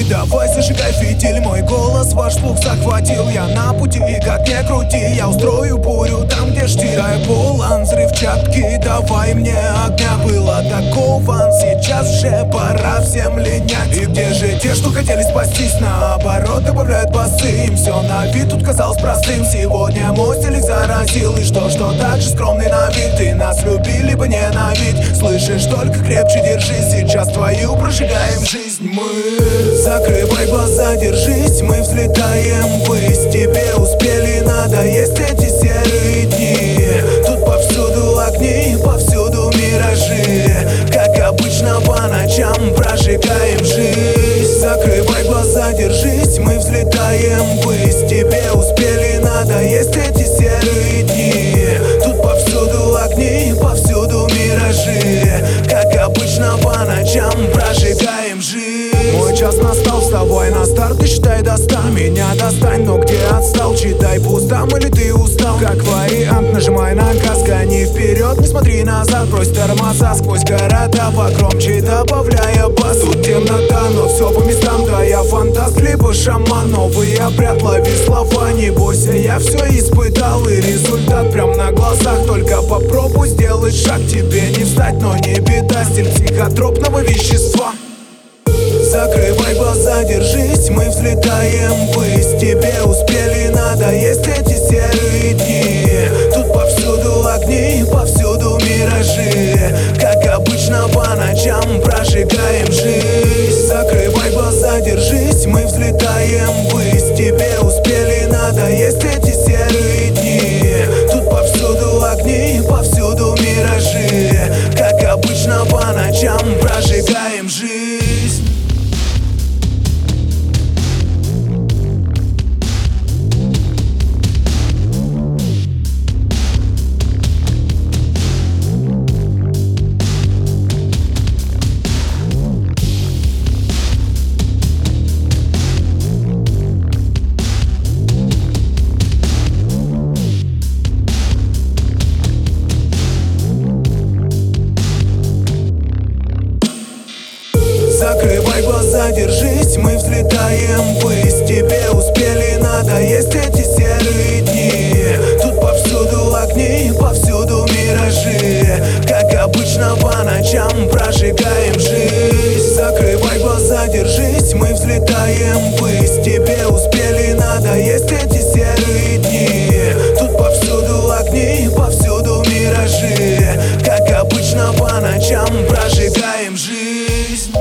Давай зажигай фитиль, мой голос ваш слух захватил. Я на пути, как не крути, я устрою бурю там, где штирай полон взрывчатки. Давай мне огня, было такого, сейчас же пора всем линять. И где же те, что хотели спастись, наоборот добавляют басы. Им все на вид тут казалось простым, сегодня мой стиль их заразил. И что так же скромный на вид, и нас любили бы ненавидеть. Слышишь, только крепче держись, сейчас твою прожигаем жизнь мы. Закрывай глаза, держись, мы взлетаем ввысь. Тебе успели надоесть эти серые дни. Тут повсюду огни, повсюду миражи. Как обычно по ночам прожигаем жизнь. Закрывай глаза, держись, мы взлетаем ввысь. Тебе успели надоесть эти серые дни. Тут повсюду огни, повсюду миражи. Как обычно по ночам прожигаем жизнь. Мой час настал, вставай на старт и считай до 100. Меня достань, но где отстал? Читай по устам или ты устал? Как вариант, нажимай на газ, гони вперед, не смотри назад. Брось тормоза сквозь города, погромче добавляя бас. Тут темнота, но все по местам, да я фантаст, либо шаман. Новый обряд, лови слова, не бойся, я все испытал. И результат прям на глазах, только попробуй сделать шаг. Тебе не встать, но не беда, стиль психотропного вещества. Закрывай глаза, держись, мы взлетаем ввысь. Тебе успели надоесть эти серые дни. Тут повсюду огни, повсюду миражи. Как обычно по ночам прожигаем жизнь. Закрывай глаза, держись, мы взлетаем ввысь. Тебе успели надоесть эти серые дни. Тут повсюду огни, повсюду миражи. Как обычно по ночам прожигаем жизнь. Закрывай глаза, держись, мы взлетаем ввысь. Тебе успели надоесть эти серые дни. Тут повсюду огни, повсюду миражи. Как обычно по ночам прожигаем жизнь. Закрывай глаза, держись, мы взлетаем ввысь. Тебе успели надоесть эти серые дни. Тут повсюду огни, повсюду миражи. Как обычно по ночам прожигаем жизнь.